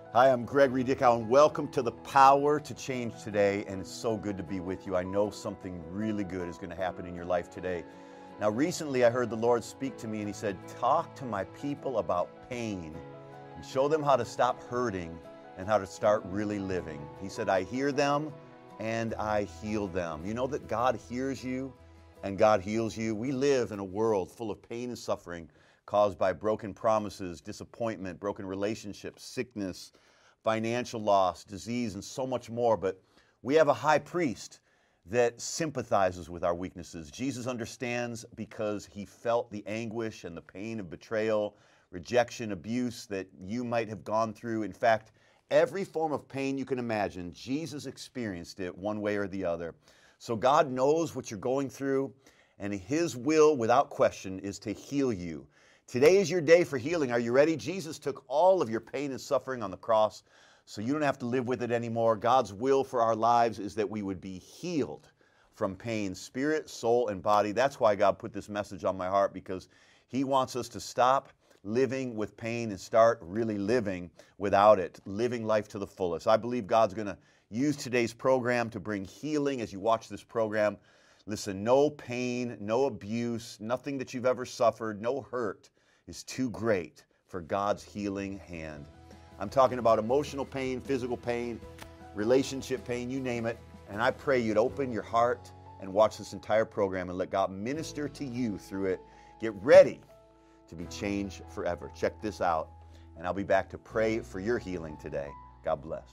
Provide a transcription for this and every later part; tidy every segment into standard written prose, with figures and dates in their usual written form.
Hi, I'm Gregory Dickow, and welcome to The Power to Change today, and it's so good to be with you. I know something really good is going to happen in your life today. Now, recently I heard the Lord speak to me, and He said, talk to my people about pain and show them how to stop hurting and how to start really living. He said, I hear them and I heal them. You know that God hears you and God heals you. We live in a world full of pain and suffering caused by broken promises, disappointment, broken relationships, sickness, financial loss, disease, and so much more. But we have a high priest that sympathizes with our weaknesses. Jesus understands because He felt the anguish and the pain of betrayal, rejection, abuse that you might have gone through. In fact, every form of pain you can imagine, Jesus experienced it one way or the other. So God knows what you're going through, and His will, without question, is to heal you. Today is your day for healing. Are you ready? Jesus took all of your pain and suffering on the cross, so you don't have to live with it anymore. God's will for our lives is that we would be healed from pain, spirit, soul, and body. That's why God put this message on my heart, because He wants us to stop living with pain and start really living without it, living life to the fullest. I believe God's going to use today's program to bring healing as you watch this program. Listen, no pain, no abuse, nothing that you've ever suffered, no hurt is too great for God's healing hand. I'm talking about emotional pain, physical pain, relationship pain, you name it. And I pray you'd open your heart and watch this entire program and let God minister to you through it. Get ready to be changed forever. Check this out, and I'll be back to pray for your healing today. God bless.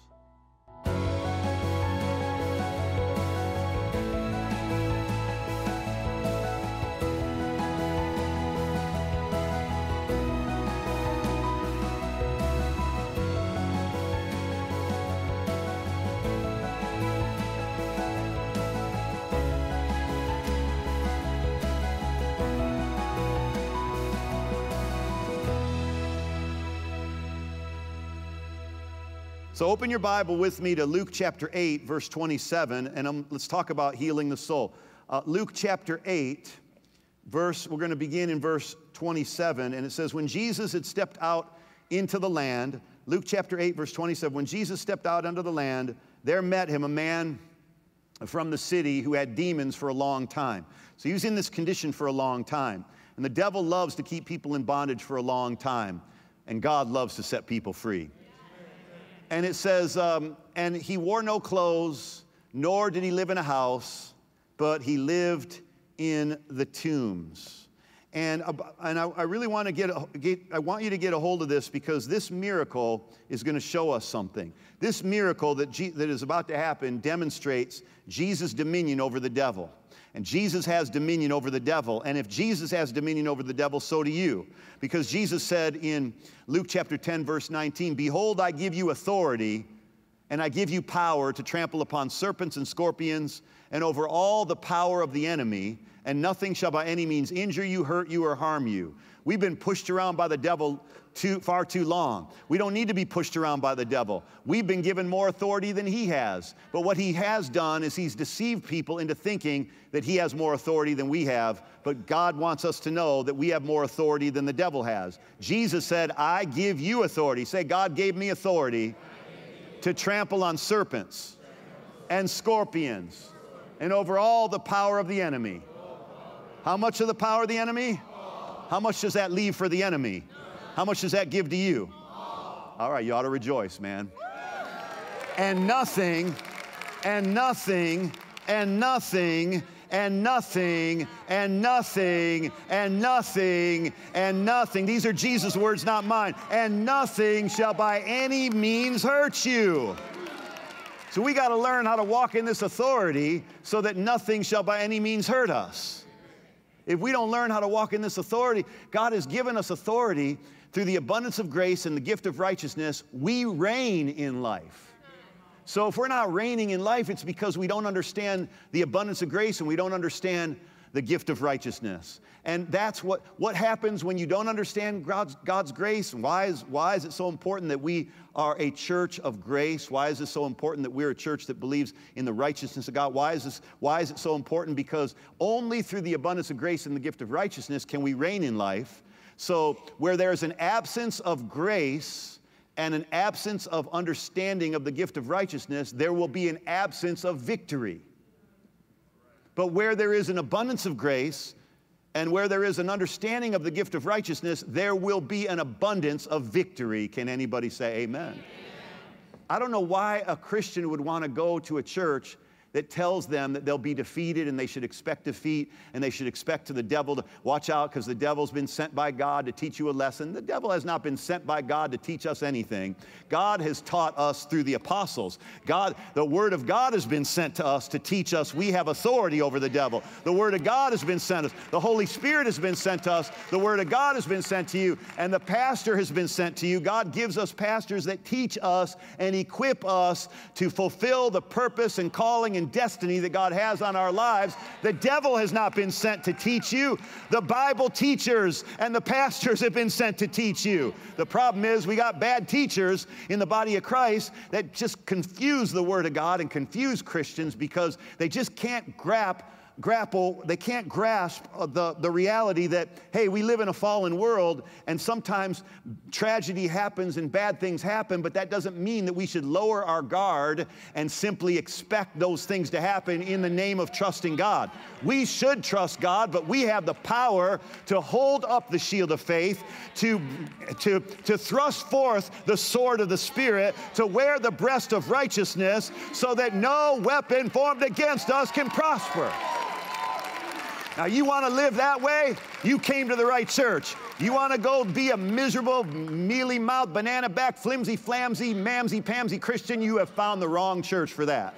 So open your Bible with me to Luke chapter 8, verse 27, and let's talk about healing the soul. Luke chapter 8, we're going to begin in verse 27, and it says, when Jesus had stepped out into the land, Luke chapter 8, verse 27, when Jesus stepped out into the land, there met him a man from the city who had demons for a long time. So he was in this condition for a long time. And the devil loves to keep people in bondage for a long time, and God loves to set people free. And it says, and he wore no clothes, nor did he live in a house, but he lived in the tombs. And I really want to I want you to get a hold of this, because this miracle is going to show us something. This miracle that is about to happen demonstrates Jesus' dominion over the devil. And Jesus has dominion over the devil. And if Jesus has dominion over the devil, so do you. Because Jesus said in Luke chapter 10, verse 19, behold, I give you authority, and I give you power to trample upon serpents and scorpions, and over all the power of the enemy, and nothing shall by any means injure you, hurt you, or harm you. We've been pushed around by the devil far too long. We don't need to be pushed around by the devil. We've been given more authority than he has. But what he has done is he's deceived people into thinking that he has more authority than we have. But God wants us to know that we have more authority than the devil has. Jesus said, I give you authority. Say, God gave me authority to trample on serpents and scorpions and over all the power of the enemy. How much of the power of the enemy? How much does that leave for the enemy? How much does that give to you? All right, you ought to rejoice, man. And nothing, and nothing, and nothing, and nothing, and nothing, and nothing, and nothing. These are Jesus' words, not mine. And nothing shall by any means hurt you. So we got to learn how to walk in this authority so that nothing shall by any means hurt us. If we don't learn how to walk in this authority, God has given us authority through the abundance of grace and the gift of righteousness. We reign in life. So if we're not reigning in life, it's because we don't understand the abundance of grace and we don't understand the gift of righteousness. And that's what happens when you don't understand God's grace. Why is it so important that we are a church of grace? Why is it so important that we're a church that believes in the righteousness of God? Why is it so important? Because only through the abundance of grace and the gift of righteousness can we reign in life. So where there's an absence of grace and an absence of understanding of the gift of righteousness, there will be an absence of victory. But where there is an abundance of grace and where there is an understanding of the gift of righteousness, there will be an abundance of victory. Can anybody say amen? Amen. I don't know why a Christian would want to go to a church that tells them that they'll be defeated and they should expect defeat and they should expect to the devil to watch out because the devil's been sent by God to teach you a lesson. The devil has not been sent by God to teach us anything. God has taught us through the apostles. The Word of God has been sent to us to teach us we have authority over the devil. The Word of God has been sent us. The Holy Spirit has been sent to us. The Word of God has been sent to you. And the pastor has been sent to you. God gives us pastors that teach us and equip us to fulfill the purpose and calling and destiny that God has on our lives. The devil has not been sent to teach you. The Bible teachers and the pastors have been sent to teach you. The problem is we got bad teachers in the body of Christ that just confuse the Word of God and confuse Christians because they just can't they can't grasp the reality that, hey, we live in a fallen world and sometimes tragedy happens and bad things happen, but that doesn't mean that we should lower our guard and simply expect those things to happen in the name of trusting God. We should trust God, but we have the power to hold up the shield of faith, to thrust forth the sword of the Spirit, to wear the breast of righteousness so that no weapon formed against us can prosper. Now, you want to live that way? You came to the right church. You want to go be a miserable, mealy-mouthed, banana-back, flimsy-flamsy, mamsy-pamsy Christian? You have found the wrong church for that.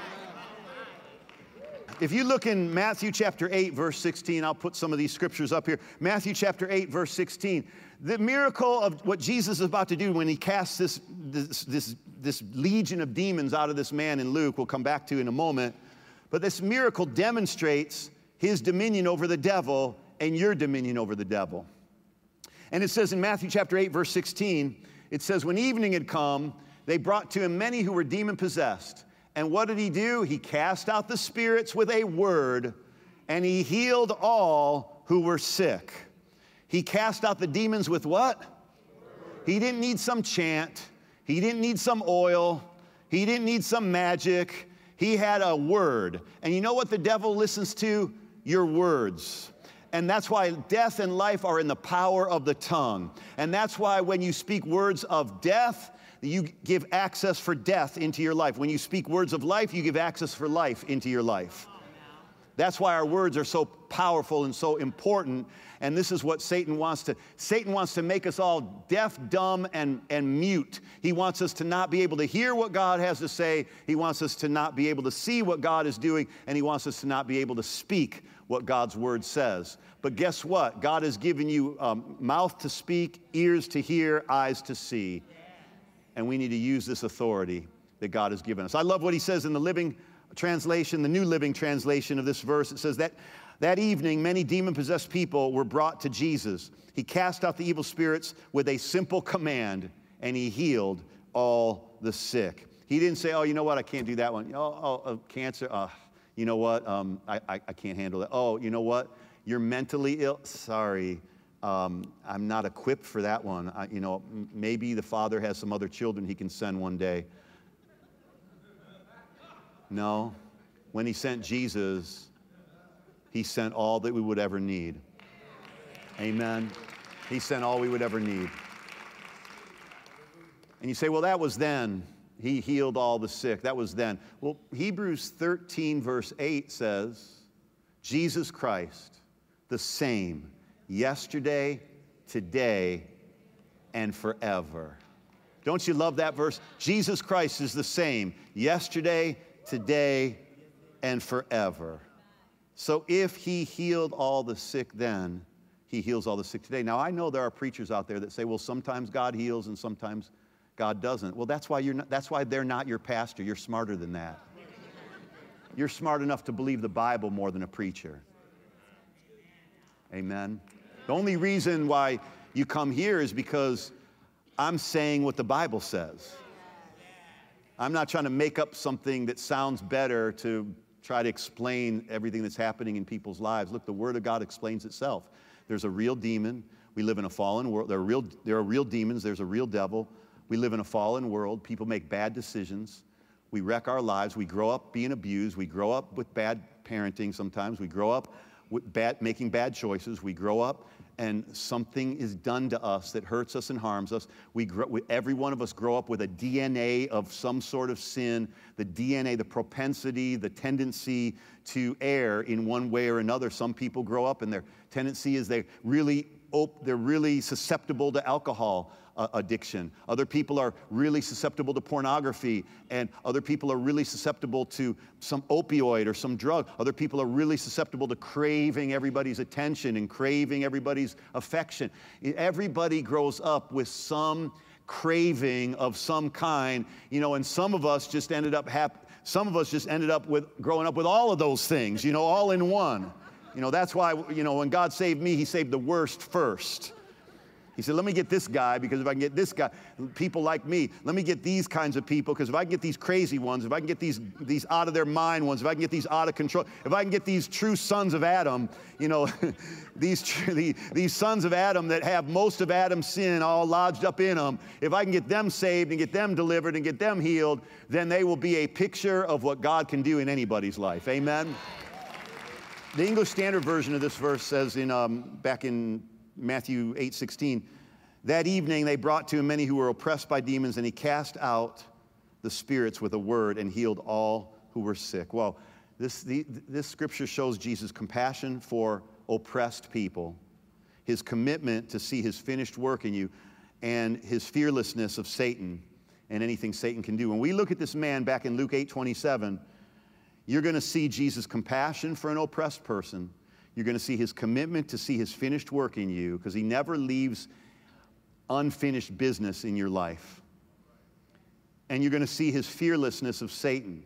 If you look in Matthew chapter 8, verse 16, I'll put some of these scriptures up here. Matthew chapter 8, verse 16. The miracle of what Jesus is about to do when he casts this legion of demons out of this man in Luke, we'll come back to in a moment. But this miracle demonstrates his dominion over the devil and your dominion over the devil. And it says in Matthew chapter 8, verse 16, it says, when evening had come, they brought to him many who were demon-possessed. And what did he do? He cast out the spirits with a word, and he healed all who were sick. He cast out the demons with what? He didn't need some chant. He didn't need some oil. He didn't need some magic. He had a word. And you know what the devil listens to? Your words. And that's why death and life are in the power of the tongue. And that's why when you speak words of death, you give access for death into your life. When you speak words of life, you give access for life into your life. That's why our words are so powerful and so important. And this is what Satan wants to make us all deaf, dumb, and mute. He wants us to not be able to hear what God has to say. He wants us to not be able to see what God is doing. And he wants us to not be able to speak what God's word says. But guess what? God has given you mouth to speak, ears to hear, eyes to see. And we need to use this authority that God has given us. I love what he says in the Living Translation, the New Living Translation of this verse. It says that evening, many demon-possessed people were brought to Jesus. He cast out the evil spirits with a simple command, and he healed all the sick. He didn't say, oh, you know what, I can't do that one. Cancer, you know what, I can't handle that. Oh, you know what, you're mentally ill. Sorry, I'm not equipped for that one. Maybe the Father has some other children he can send one day. No, when he sent Jesus, he sent all that we would ever need. Amen. He sent all we would ever need. And you say, well, that was then. He healed all the sick. That was then. Well, Hebrews 13, verse 8 says, Jesus Christ, the same, yesterday, today, and forever. Don't you love that verse? Jesus Christ is the same, yesterday, today, and forever. So if he healed all the sick then, he heals all the sick today. Now, I know there are preachers out there that say, well, sometimes God heals and sometimes God doesn't. Well, that's why they're not your pastor. You're smarter than that. You're smart enough to believe the Bible more than a preacher. Amen. The only reason why you come here is because I'm saying what the Bible says. I'm not trying to make up something that sounds better to try to explain everything that's happening in people's lives. Look, the Word of God explains itself. There's a real demon. We live in a fallen world. There are real demons. There's a real devil. We live in a fallen world. People make bad decisions. We wreck our lives. We grow up being abused. We grow up with bad parenting sometimes. We grow up with making bad choices. We grow up and something is done to us that hurts us and harms us. Every one of us grow up with a DNA of some sort of sin, the DNA, the propensity, the tendency to err in one way or another. Some people grow up and their tendency is they're really susceptible to alcohol addiction. Other people are really susceptible to pornography, and other people are really susceptible to some opioid or some drug. Other people are really susceptible to craving everybody's attention and craving everybody's affection. Everybody grows up with some craving of some kind, and some of us just ended up with growing up with all of those things, all in one. That's why, when God saved me, He saved the worst first. He said, let me get this guy, because if I can get this guy, people like me, let me get these kinds of people, because if I can get these crazy ones, if I can get these out of their mind ones, if I can get these out of control, if I can get these true sons of Adam, these sons of Adam that have most of Adam's sin all lodged up in them, if I can get them saved and get them delivered and get them healed, then they will be a picture of what God can do in anybody's life. Amen? The English Standard Version of this verse says back in Matthew 8:16, that evening they brought to him many who were oppressed by demons, and he cast out the spirits with a word and healed all who were sick. Well, this scripture shows Jesus' compassion for oppressed people, his commitment to see his finished work in you, and his fearlessness of Satan and anything Satan can do. When we look at this man back in Luke 8:27, you're going to see Jesus' compassion for an oppressed person. You're going to see his commitment to see his finished work in you, because he never leaves unfinished business in your life. And you're going to see his fearlessness of Satan.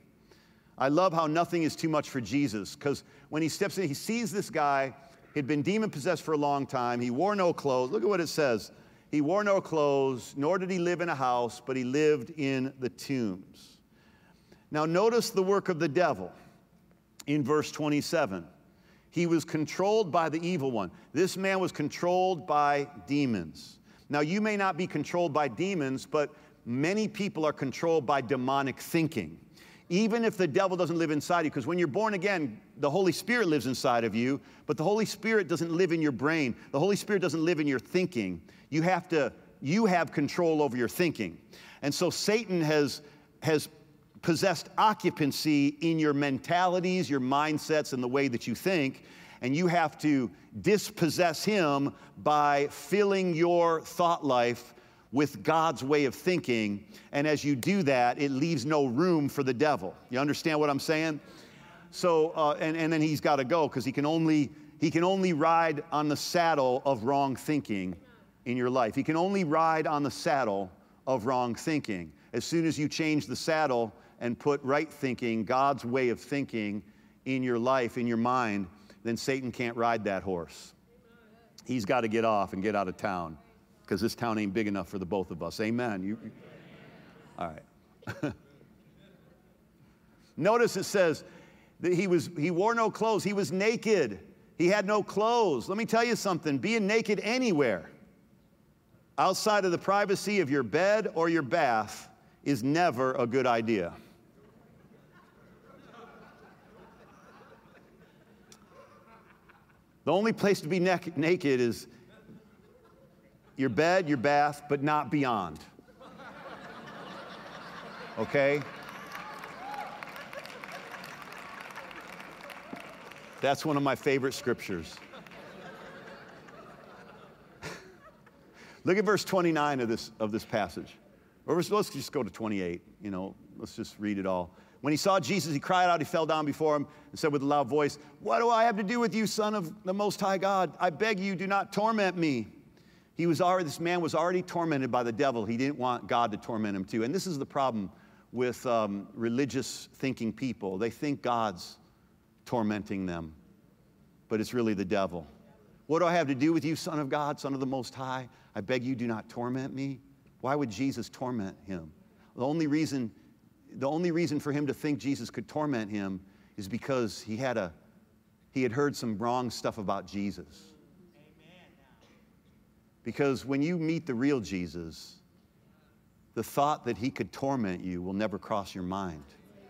I love how nothing is too much for Jesus, because when he steps in, he sees this guy. He'd been demon-possessed for a long time. He wore no clothes. Look at what it says. He wore no clothes, nor did he live in a house, but he lived in the tombs. Now notice the work of the devil in verse 27. He was controlled by the evil one. This man was controlled by demons. Now, you may not be controlled by demons, but many people are controlled by demonic thinking. Even if the devil doesn't live inside you, because when you're born again, the Holy Spirit lives inside of you, but the Holy Spirit doesn't live in your brain. The Holy Spirit doesn't live in your thinking. You have control over your thinking. And so Satan has possessed occupancy in your mentalities, your mindsets, and the way that you think, and you have to dispossess him by filling your thought life with God's way of thinking. And as you do that, it leaves no room for the devil. You understand what I'm saying? So, and then he's got to go, because he can only ride on the saddle of wrong thinking in your life. He can only ride on the saddle of wrong thinking. As soon as you change the saddle and put right thinking, God's way of thinking in your life, in your mind, then Satan can't ride that horse. He's got to get off and get out of town, because this town ain't big enough for the both of us. Amen. All right. Notice it says that he wore no clothes. He was naked. He had no clothes. Let me tell you something. Being naked anywhere outside of the privacy of your bed or your bath is never a good idea. The only place to be naked is your bed, your bath, but not beyond. Okay? That's one of my favorite scriptures. Look at verse 29 of this passage. Or let's just go to 28. Let's just read it all. When he saw Jesus, he cried out, he fell down before him and said with a loud voice, "What do I have to do with you, Son of the Most High God? I beg you, do not torment me." This man was already tormented by the devil. He didn't want God to torment him too. And this is the problem with religious thinking people. They think God's tormenting them, but it's really the devil. "What do I have to do with you, Son of God, Son of the Most High? I beg you, do not torment me." Why would Jesus torment him? The only reason for him to think Jesus could torment him is because he had heard some wrong stuff about Jesus. Because when you meet the real Jesus, the thought that he could torment you will never cross your mind.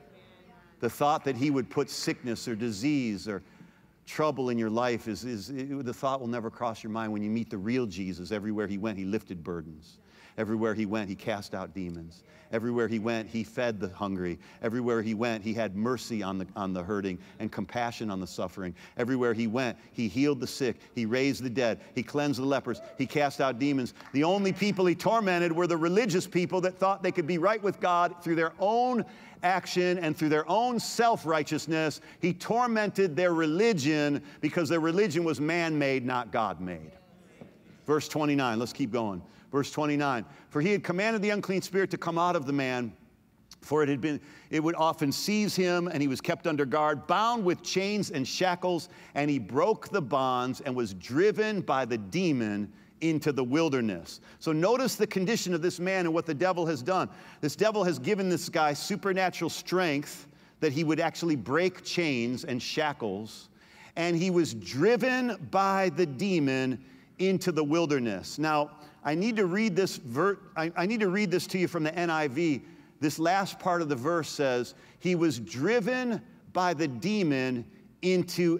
The thought that he would put sickness or disease or trouble in your life the thought will never cross your mind when you meet the real Jesus. Everywhere he went, he lifted burdens. Everywhere he went, he cast out demons. Everywhere he went, he fed the hungry. Everywhere he went, he had mercy on the hurting and compassion on the suffering. Everywhere he went, he healed the sick. He raised the dead. He cleansed the lepers. He cast out demons. The only people he tormented were the religious people that thought they could be right with God through their own action and through their own self-righteousness. He tormented their religion because their religion was man-made, not God-made. Verse 29, let's keep going. Verse 29, for he had commanded the unclean spirit to come out of the man, for it would often seize him, and he was kept under guard, bound with chains and shackles, and he broke the bonds and was driven by the demon into the wilderness. So notice the condition of this man and what the devil has done. This devil has given this guy supernatural strength that he would actually break chains and shackles, and he was driven by the demon into the wilderness. Now, I need to read this I need to read this to you from the NIV. This last part of the verse says, he was driven by the demon into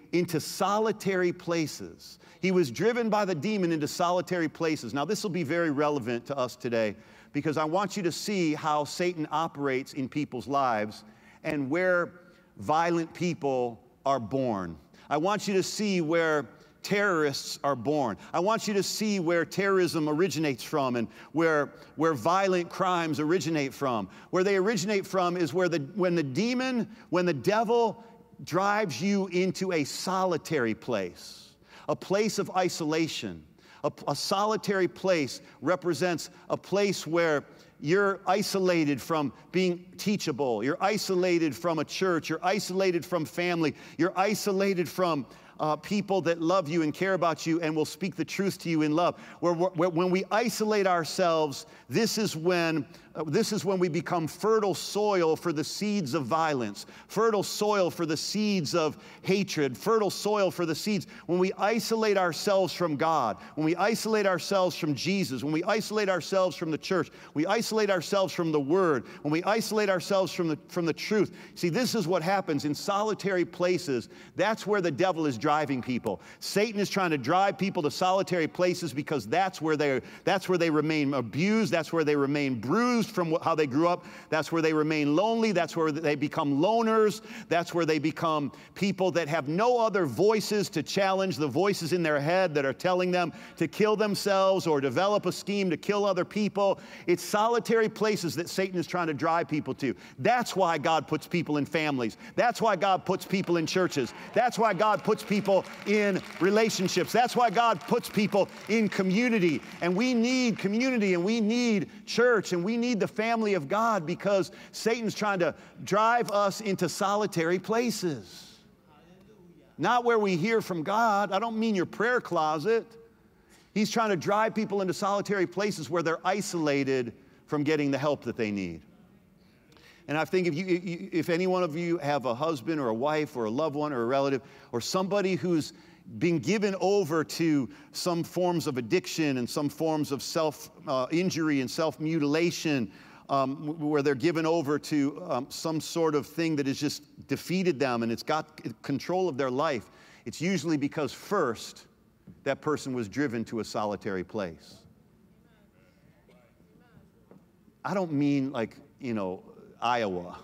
solitary places. He was driven by the demon into solitary places. Now, this will be very relevant to us today because I want you to see how Satan operates in people's lives and where violent people are born. I want you to see where terrorists are born. I want you to see where terrorism originates from and where violent crimes originate from. Where they originate from is when the devil drives you into a solitary place, a place of isolation. A solitary place represents a place where you're isolated from being teachable. You're isolated from a church. You're isolated from family. You're isolated from people that love you and care about you and will speak the truth to you in love. When we isolate ourselves, this is when we become fertile soil for the seeds of violence, fertile soil for the seeds of hatred, fertile soil for the seeds. When we isolate ourselves from God, when we isolate ourselves from Jesus, when we isolate ourselves from the church, we isolate ourselves from the Word, when we isolate ourselves from the truth. See, this is what happens in solitary places. That's where the devil is driving people. Satan is trying to drive people to solitary places because that's where they remain abused, that's where they remain bruised from how they grew up, that's where they remain lonely, that's where they become loners, that's where they become people that have no other voices to challenge the voices in their head that are telling them to kill themselves or develop a scheme to kill other people. It's solitary places that Satan is trying to drive people to. That's why God puts people in families. That's why God puts people in churches. That's why God puts people in relationships. That's why God puts people in community. And we need community, and we need church, and we need the family of God because Satan's trying to drive us into solitary places. Not where we hear from God. I don't mean your prayer closet. He's trying to drive people into solitary places where they're isolated from getting the help that they need. And I think if any one of you have a husband or a wife or a loved one or a relative or somebody who's been given over to some forms of addiction and some forms of self-injury and self-mutilation, where they're given over to some sort of thing that has just defeated them and it's got control of their life, it's usually because first that person was driven to a solitary place. I don't mean like, Iowa.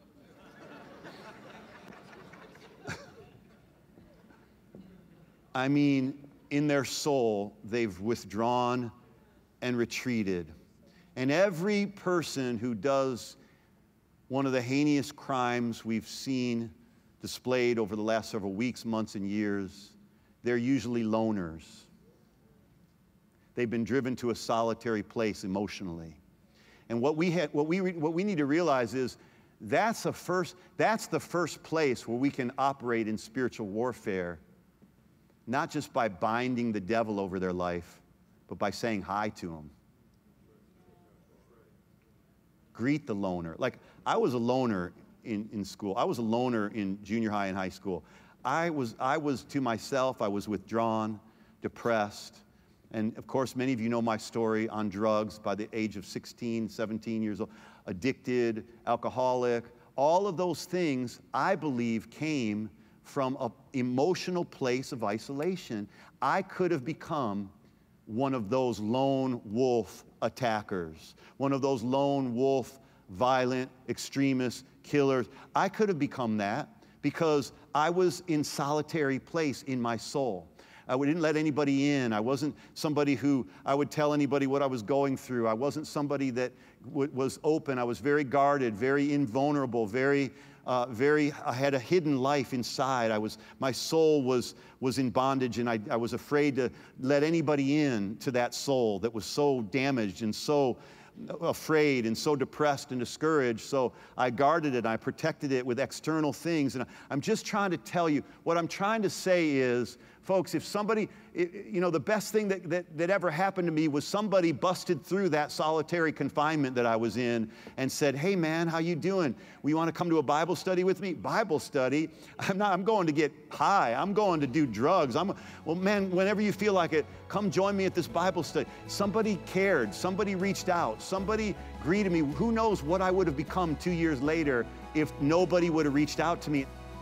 I mean, in their soul, they've withdrawn and retreated. And every person who does one of the heinous crimes we've seen displayed over the last several weeks, months, and years, they're usually loners. They've been driven to a solitary place emotionally. And what we need to realize is that's the first place where we can operate in spiritual warfare, not just by binding the devil over their life, but by saying hi to him. Greet the loner. Like, I was a loner in school. I was a loner in junior high and high school. I was to myself. I was withdrawn, depressed. And of course, many of you know my story on drugs by the age of 16, 17 years old, addicted, alcoholic. All of those things, I believe, came from an emotional place of isolation. I could have become one of those lone wolf attackers, one of those lone wolf violent extremists, killers. I could have become that because I was in solitary place in my soul. I didn't let anybody in. I wasn't somebody who I would tell anybody what I was going through. I wasn't somebody that was open. I was very guarded, very invulnerable, I had a hidden life inside. My soul was in bondage, and I was afraid to let anybody in to that soul that was so damaged and so afraid and so depressed and discouraged. So I guarded it. I protected it with external things. And I'm just trying to tell you, what I'm trying to say is, folks, if somebody, the best thing that ever happened to me was somebody busted through that solitary confinement that I was in and said, hey man, how you doing? You want to come to a Bible study with me? Bible study? I'm going to get high. I'm going to do drugs. Well, man, whenever you feel like it, come join me at this Bible study. Somebody cared. Somebody reached out. Somebody greeted me. Who knows what I would have become 2 years later if nobody would have reached out to me.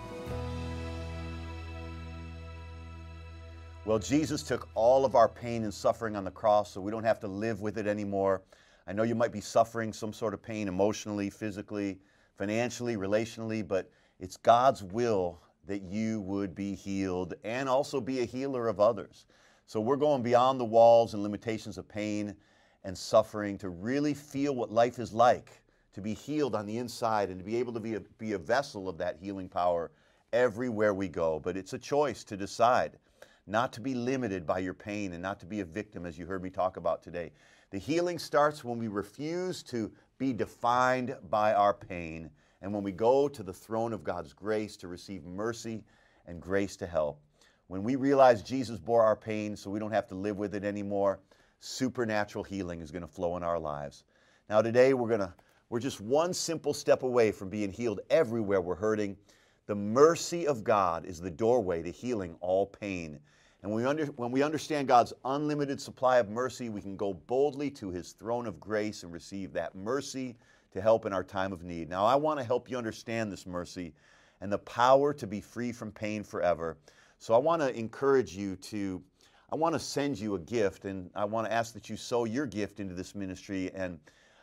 Well, Jesus took all of our pain and suffering on the cross so we don't have to live with it anymore. I know you might be suffering some sort of pain emotionally, physically, financially, relationally, but it's God's will that you would be healed and also be a healer of others. So we're going beyond the walls and limitations of pain and suffering to really feel what life is like, to be healed on the inside and to be able to be a vessel of that healing power everywhere we go. But it's a choice to decide not to be limited by your pain and not to be a victim, as you heard me talk about today. The healing starts when we refuse to be defined by our pain and when we go to the throne of God's grace to receive mercy and grace to help. When we realize Jesus bore our pain so we don't have to live with it anymore, supernatural healing is going to flow in our lives. Now today we're just one simple step away from being healed everywhere we're hurting. The mercy of God is the doorway to healing all pain. And when we understand God's unlimited supply of mercy, we can go boldly to His throne of grace and receive that mercy to help in our time of need. Now, I want to help you understand this mercy and the power to be free from pain forever. So I want to encourage you I want to send you a gift, and I want to ask that you sow your gift into this ministry. And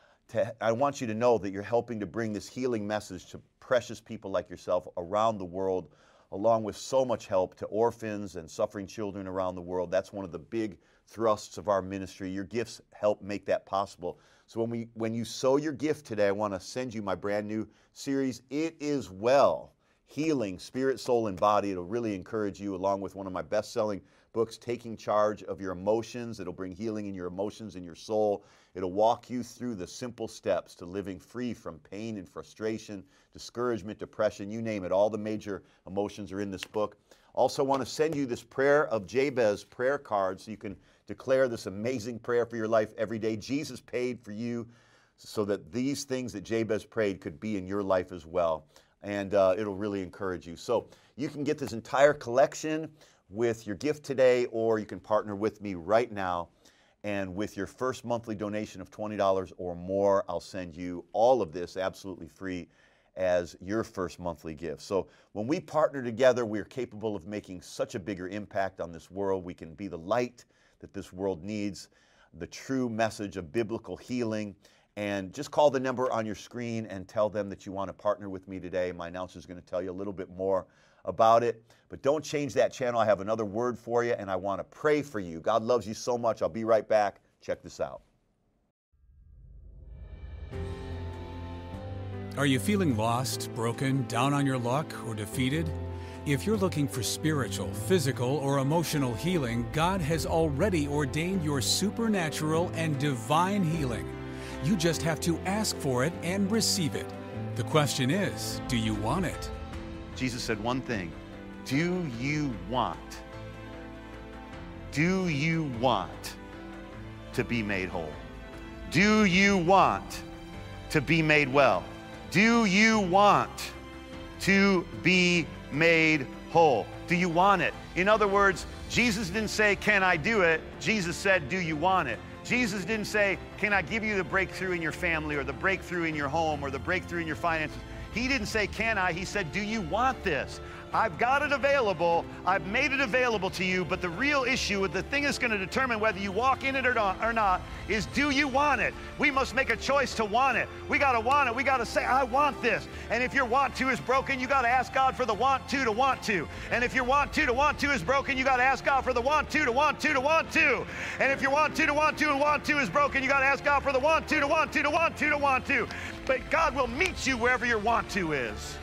I want you to know that you're helping to bring this healing message to precious people like yourself around the world, along with so much help to orphans and suffering children around the world. That's one of the big thrusts of our ministry. Your gifts help make that possible. So when you sow your gift today, I want to send you my brand new series, It Is Well, Healing Spirit, Soul, and Body. It'll really encourage you, along with one of my best-selling books, Taking Charge of Your Emotions. It'll bring healing in your emotions and your soul. It'll walk you through the simple steps to living free from pain and frustration, discouragement, depression, you name it. All the major emotions are in this book. Also want to send you this Prayer of Jabez prayer card so you can declare this amazing prayer for your life every day. Jesus paid for you so that these things that Jabez prayed could be in your life as well. And it'll really encourage you. So you can get this entire collection with your gift today, or you can partner with me right now. And with your first monthly donation of $20 or more, I'll send you all of this absolutely free as your first monthly gift. So when we partner together, we are capable of making such a bigger impact on this world. We can be the light that this world needs, the true message of biblical healing. And just call the number on your screen and tell them that you want to partner with me today. My announcer is going to tell you a little bit more about it. But don't change that channel. I have another word for you, and I want to pray for you. God loves you so much. I'll be right back. Check this out. Are you feeling lost, broken, down on your luck, or defeated? If you're looking for spiritual, physical, or emotional healing, God has already ordained your supernatural and divine healing. You just have to ask for it and receive it. The question is, do you want it? Jesus said one thing, do you want to be made whole? Do you want to be made well? Do you want to be made whole? Do you want it? In other words, Jesus didn't say, can I do it? Jesus said, do you want it? Jesus didn't say, can I give you the breakthrough in your family or the breakthrough in your home or the breakthrough in your finances? He didn't say, can I? He said, do you want this? I've got it available. I've made it available to you. But the real issue, the thing that's going to determine whether you walk in it or not, is do you want it? We must make a choice to want it. We got to want it. We got to say, I want this. And if your want to is broken, you got to ask God for the want to want to. And if your want to is broken, you got to ask God for the want to want to. And if your want to want to is broken, you got to ask God for the want to want to. But God will meet you wherever your want to is.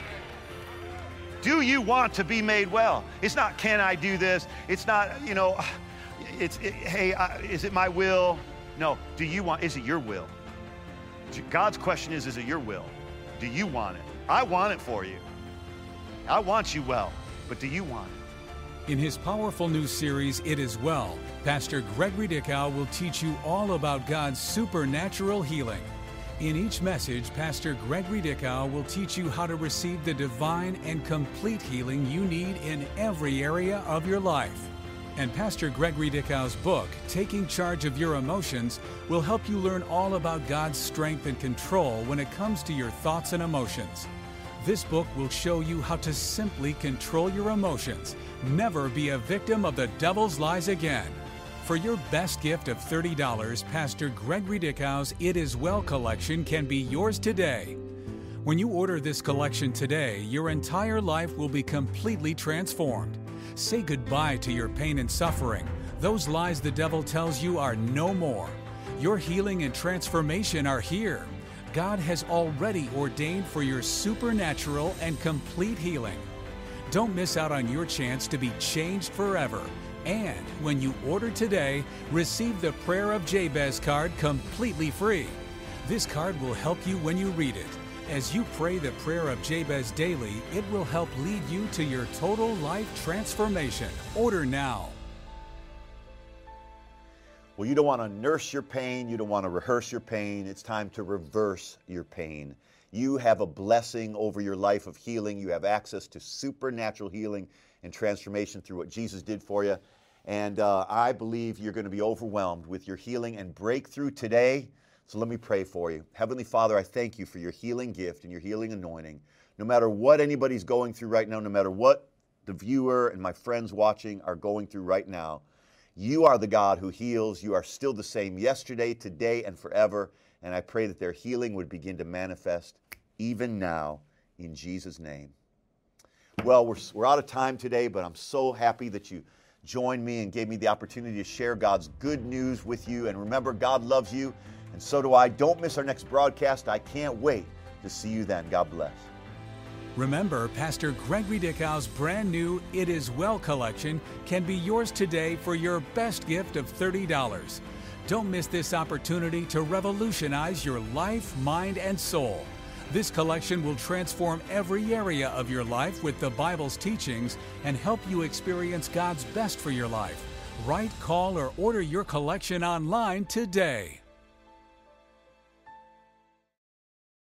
Do you want to be made well? It's not, can I do this? It's not, hey, is it my will? No, do you want, is it your will? God's question is it your will? Do you want it? I want it for you. I want you well, but do you want it? In his powerful new series, It Is Well, Pastor Gregory Dickow will teach you all about God's supernatural healing. In each message, Pastor Gregory Dickow will teach you how to receive the divine and complete healing you need in every area of your life. And Pastor Gregory Dickow's book, Taking Charge of Your Emotions, will help you learn all about God's strength and control when it comes to your thoughts and emotions. This book will show you how to simply control your emotions, never be a victim of the devil's lies again. For your best gift of $30, Pastor Gregory Dickow's It Is Well collection can be yours today. When you order this collection today, your entire life will be completely transformed. Say goodbye to your pain and suffering. Those lies the devil tells you are no more. Your healing and transformation are here. God has already ordained for your supernatural and complete healing. Don't miss out on your chance to be changed forever. And when you order today, receive the Prayer of Jabez card completely free. This card will help you when you read it. As you pray the Prayer of Jabez daily, it will help lead you to your total life transformation. Order now. Well, you don't want to nurse your pain. You don't want to rehearse your pain. It's time to reverse your pain. You have a blessing over your life of healing. You have access to supernatural healing and transformation through what Jesus did for you. And I believe you're going to be overwhelmed with your healing and breakthrough today. So let me pray for you. Heavenly Father, I thank you for your healing gift and your healing anointing. No matter what anybody's going through right now, no matter what the viewer and my friends watching are going through right now, you are the God who heals. You are still the same yesterday, today, and forever. And I pray that their healing would begin to manifest even now in Jesus' name. Well, we're out of time today, but I'm so happy that you joined me and gave me the opportunity to share God's good news with you. And remember, God loves you, and so do I. Don't miss our next broadcast. I can't wait to see you then. God bless. Remember, Pastor Gregory Dickow's brand new It Is Well collection can be yours today for your best gift of $30. Don't miss this opportunity to revolutionize your life, mind, and soul. This collection will transform every area of your life with the Bible's teachings and help you experience God's best for your life. Write, call, or order your collection online today.